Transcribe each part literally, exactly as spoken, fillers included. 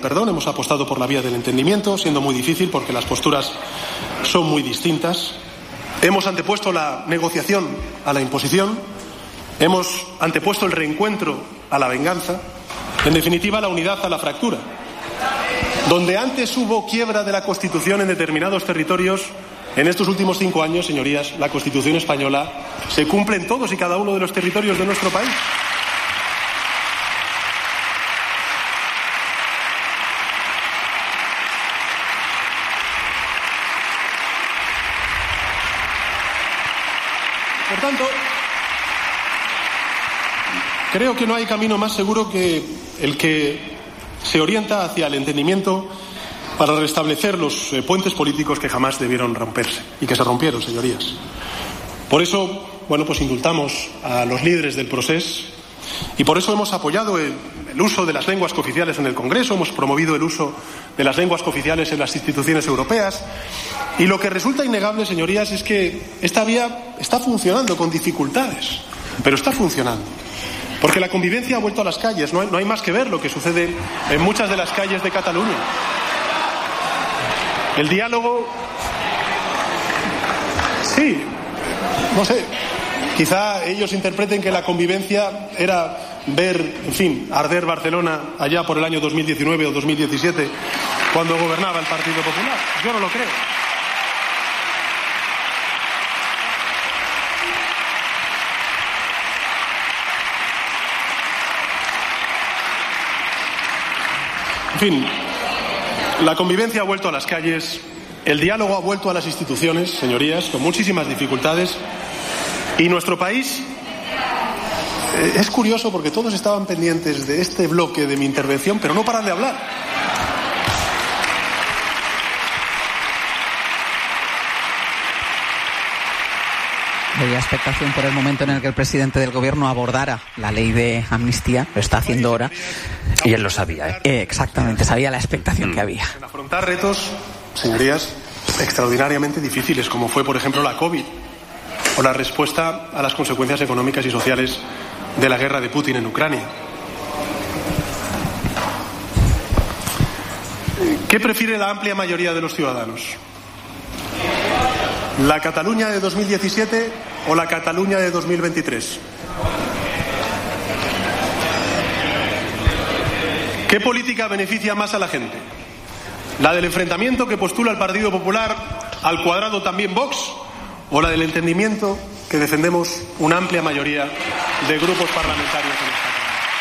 perdón, hemos apostado por la vía del entendimiento, siendo muy difícil porque las posturas son muy distintas. Hemos antepuesto la negociación a la imposición, hemos antepuesto el reencuentro a la venganza, en definitiva la unidad a la fractura. Donde antes hubo quiebra de la Constitución en determinados territorios, en estos últimos cinco años, señorías, la Constitución española se cumple en todos y cada uno de los territorios de nuestro país. Por tanto, creo que no hay camino más seguro que el que se orienta hacia el entendimiento para restablecer los eh, puentes políticos que jamás debieron romperse y que se rompieron, señorías. Por eso, bueno, pues indultamos a los líderes del procés y por eso hemos apoyado el, el uso de las lenguas cooficiales en el Congreso, hemos promovido el uso de las lenguas cooficiales en las instituciones europeas y lo que resulta innegable, señorías, es que esta vía está funcionando con dificultades, pero está funcionando. Porque la convivencia ha vuelto a las calles, no hay, no hay más que ver lo que sucede en muchas de las calles de Cataluña. El diálogo, sí, no sé, quizá ellos interpreten que la convivencia era ver, en fin, arder Barcelona allá por el año dos mil diecinueve o dos mil diecisiete, cuando gobernaba el Partido Popular. Yo no lo creo. En fin, la convivencia ha vuelto a las calles, el diálogo ha vuelto a las instituciones, señorías, con muchísimas dificultades, y nuestro país eh, es curioso porque todos estaban pendientes de este bloque de mi intervención, pero no paran de hablar. Había expectación por el momento en el que el presidente del gobierno abordara la ley de amnistía, lo está haciendo ahora. Y él lo sabía, ¿eh? Eh, exactamente, sabía la expectación mm. que había. En afrontar retos, señorías, extraordinariamente difíciles, como fue, por ejemplo, la COVID, o la respuesta a las consecuencias económicas y sociales de la guerra de Putin en Ucrania. ¿Qué prefiere la amplia mayoría de los ciudadanos? ¿La Cataluña de dos mil diecisiete o la Cataluña de dos mil veintitrés? ¿Qué política beneficia más a la gente? ¿La del enfrentamiento que postula el Partido Popular, al cuadrado también Vox, o la del entendimiento que defendemos una amplia mayoría de grupos parlamentarios en esta Cámara?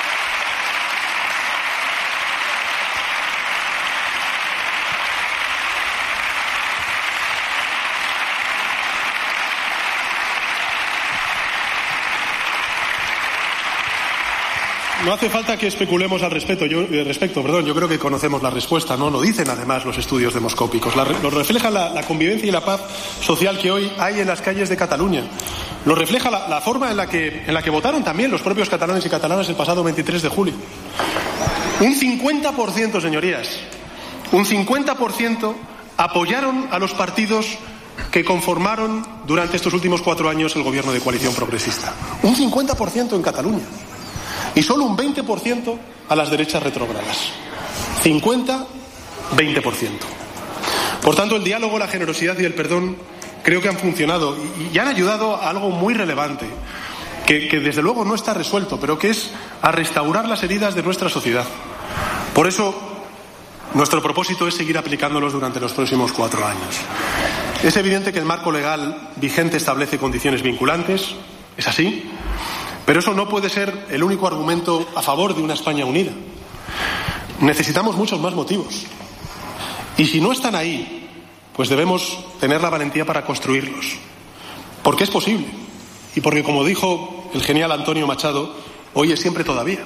No hace falta que especulemos al respecto. Yo, eh, respecto, perdón, yo creo que conocemos la respuesta, ¿no? Lo dicen además los estudios demoscópicos. La, lo refleja la, la convivencia y la paz social que hoy hay en las calles de Cataluña. Lo refleja la, la forma en la, que, en la que votaron también los propios catalanes y catalanas el pasado veintitrés de julio. Un cincuenta por ciento, señorías, un cincuenta por ciento apoyaron a los partidos que conformaron durante estos últimos cuatro años el gobierno de coalición progresista. Un cincuenta por ciento en Cataluña. Y solo un veinte por ciento a las derechas retrógradas. cincuenta, veinte por ciento. Por tanto, el diálogo, la generosidad y el perdón creo que han funcionado y han ayudado a algo muy relevante, que, que desde luego no está resuelto, pero que es a restaurar las heridas de nuestra sociedad. Por eso, nuestro propósito es seguir aplicándolos durante los próximos cuatro años. Es evidente que el marco legal vigente establece condiciones vinculantes, es así. Pero eso no puede ser el único argumento a favor de una España unida. Necesitamos muchos más motivos. Y si no están ahí, pues debemos tener la valentía para construirlos. Porque es posible. Y porque, como dijo el genial Antonio Machado, hoy es siempre todavía.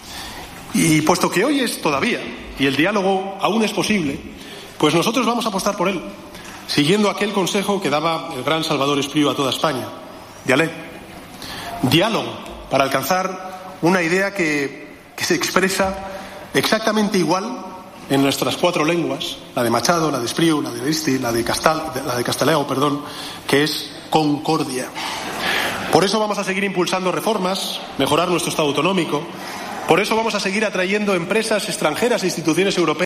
Y puesto que hoy es todavía, y el diálogo aún es posible, pues nosotros vamos a apostar por él, siguiendo aquel consejo que daba el gran Salvador Espriu a toda España. Dialé. Diálogo para alcanzar una idea que, que se expresa exactamente igual en nuestras cuatro lenguas, la de Machado, la de Espriu, la de Aristi, la de Castal, la de Castelao, perdón, que es concordia. Por eso vamos a seguir impulsando reformas, mejorar nuestro Estado autonómico. Por eso vamos a seguir atrayendo empresas extranjeras e instituciones europeas